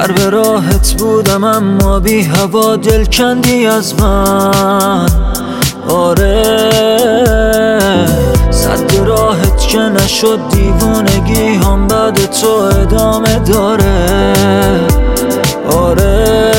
سر به راحت بودم اما بی هوا دل کندی از من. آره صد راحت که نشد دیوونگی هم بعد تو ادامه داره. آره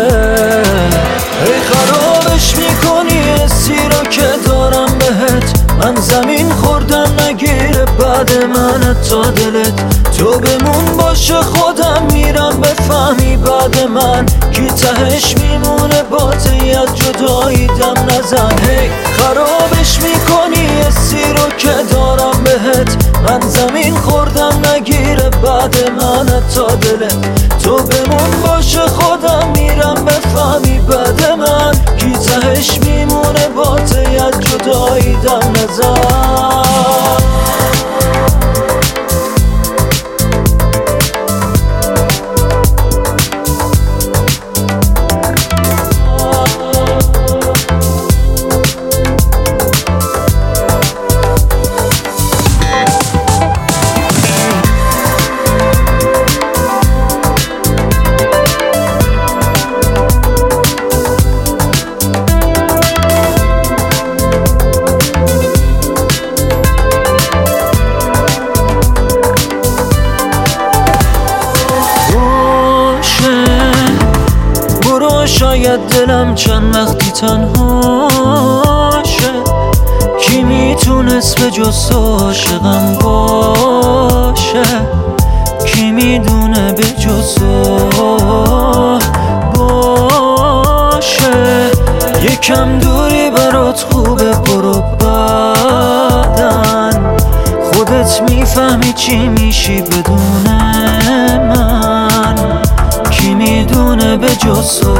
ای خرابش میکنی حسی رو که دارم بهت. من زمین خوردم نگیره بعد من تا دلت. تو بمون باشه خودم میرم بفهمی بعد من کی تهش میمونه باطی از جدایی دم نزن. هی خرابش میکنی حسی رو که دارم بهت. من زمین خوردم نگیره بعد من تا دلت. تو بمون باشه خودم میرم بفهمی بعد من کی تهش میمونه باطی از جدایی دم نزن. شاید دلم چند وقتی تنهاشه. کی میتونست به جز تو عاشقم باشه؟ کی میدونه به جز تو باشه؟ یکم دوری برات خوبه برو بعدن. خودت میفهمی چی میشی بدون من. کی میدونه به جز تو؟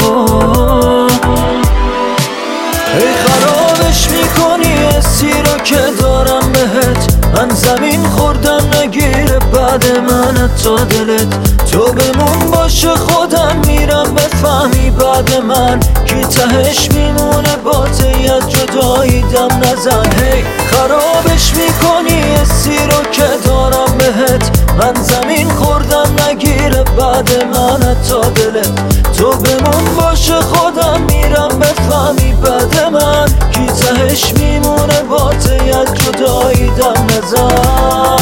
ای خرابش میکنی حسی رو که دارم بهت. من زمین خوردم نگیره بعد من تا دلت. تو بمون باشه خودم میرم بفهمی بعد من کی تهش میمونه باطی از جدایی دم نزن. هی خرابش میکنی حسی رو که دارم بهت. من زمین خوردم نگیره بعد من تا دلت. تو بمون باشه خودم میرم بفهمی بعد من کی تهش میمونه باطی از جدایی دم نزن.